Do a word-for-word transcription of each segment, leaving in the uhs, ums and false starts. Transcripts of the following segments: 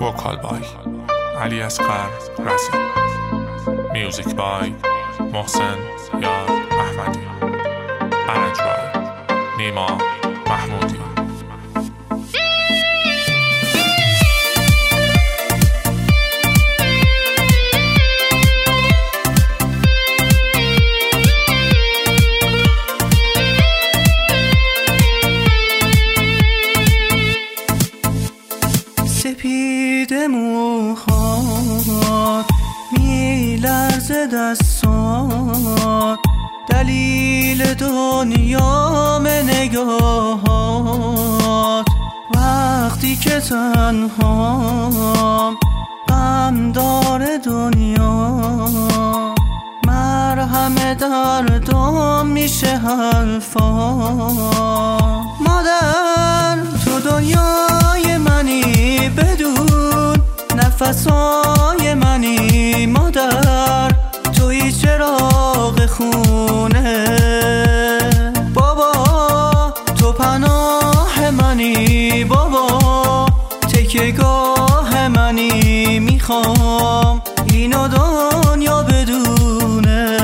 وکال بای علی اصغر رزی، میوزیک بای محسن یار احمدی، ارنج بای نیما محمودی. سپید موهات میلرزه دستات، دلیل دنیام نگاهات. وقتی که تنهام غم داره دنیا، مرهم دردم میشه حرفات. مادر تو دنیای منی، بدون نفسای منی. مادر توی چراغ خونه، بابا تو پناه منی. بابا تکیه‌گاه منی، میخوام اینو دنیا بدونه.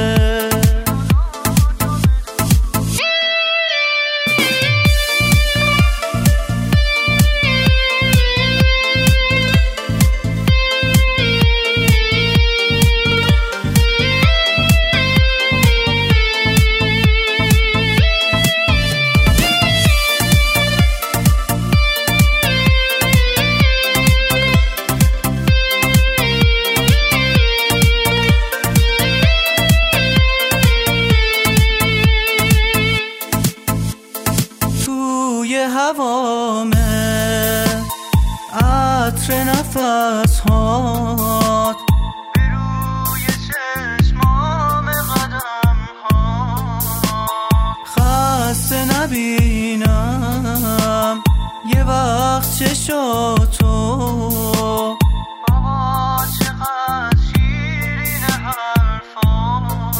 توی هوامه عطر نفس هات، به روی چشمام قدم هات. خسته نبینم یه وقت چشاتو، بابا چقدر شیرین حرفات.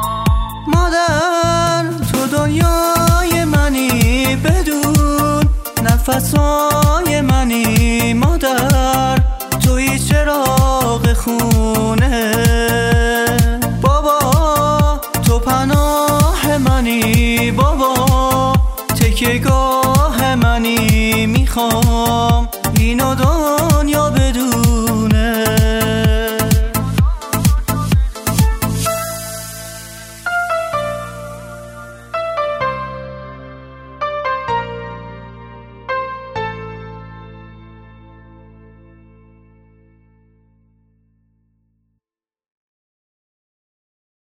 مادر تو دنیای منی، بدون نفسای منی. مادر توی چراغ خونه، بابا تو پناه منی. بابا تکیه‌گاه منی، میخوام اینو دنیا